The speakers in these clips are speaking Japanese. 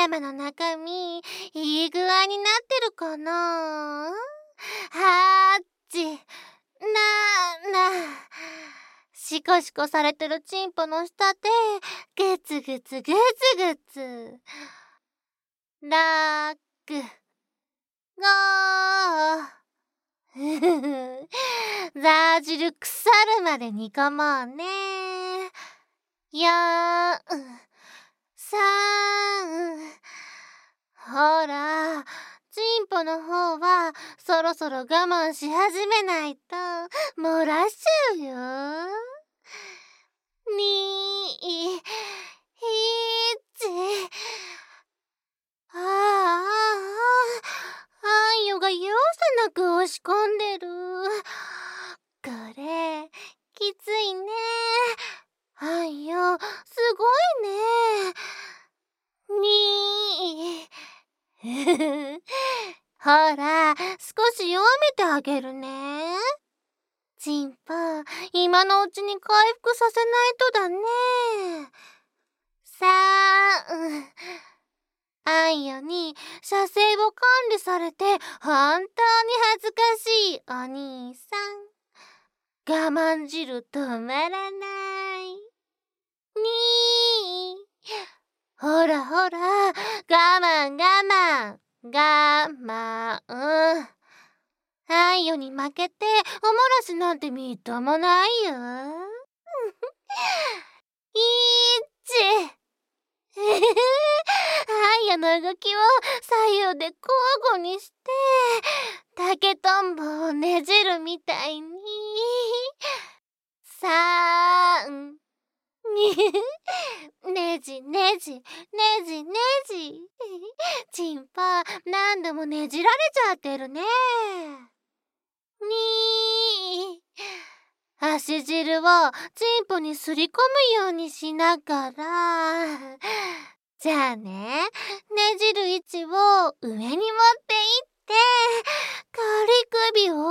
頭の中身、いい具合になってるかな？はっち、シコシコされてるチンポの下で、グツグツグツグツ。ラック、ゴー。ザー汁腐るまで煮込もうね。4、3、ほら、チンポの方はそろそろ我慢し始めないと漏らしちゃうよ。2、1、あんよが容赦なく押し込んでる。これ、きついね。あんよ、すごいね。ほら、少し弱めてあげるね。チンポ、今のうちに回復させないとだね。3、あんよに射精を管理されて本当に恥ずかしいお兄さん。我慢汁止まらない。ほらほら、我慢我慢。あんよに負けておもらしなんてみっともないよ。いっち。あんよの動きを左右で交互にして、竹とんぼをねじるみたいに。3、ねじねじ、ねじねじ。チンポ、何度もねじられちゃってるね。足汁をチンポにすり込むようにしながら、じゃあね、ねじる位置を上に持っていって、仮首を、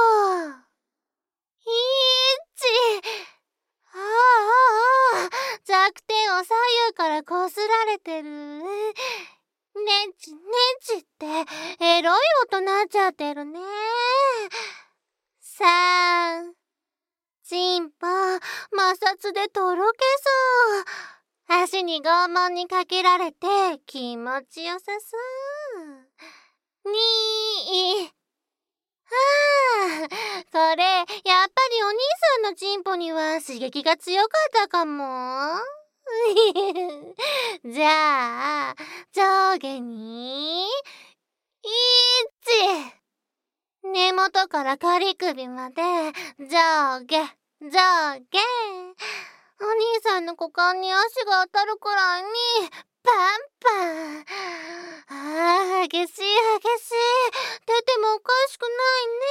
弱点を左右からこすられてる。ねちねちってエロい音なっちゃってるね。3、チンポ、摩擦でとろけそう。足に拷問にかけられて気持ちよさそう。2、これ、やっぱりお兄さんのチンポには刺激が強かったかも。じゃあ、上下に、根元から仮首まで、上下。お兄さんの股間に足が当たるくらいに、パンパン。激しい。出てもおかしくないね。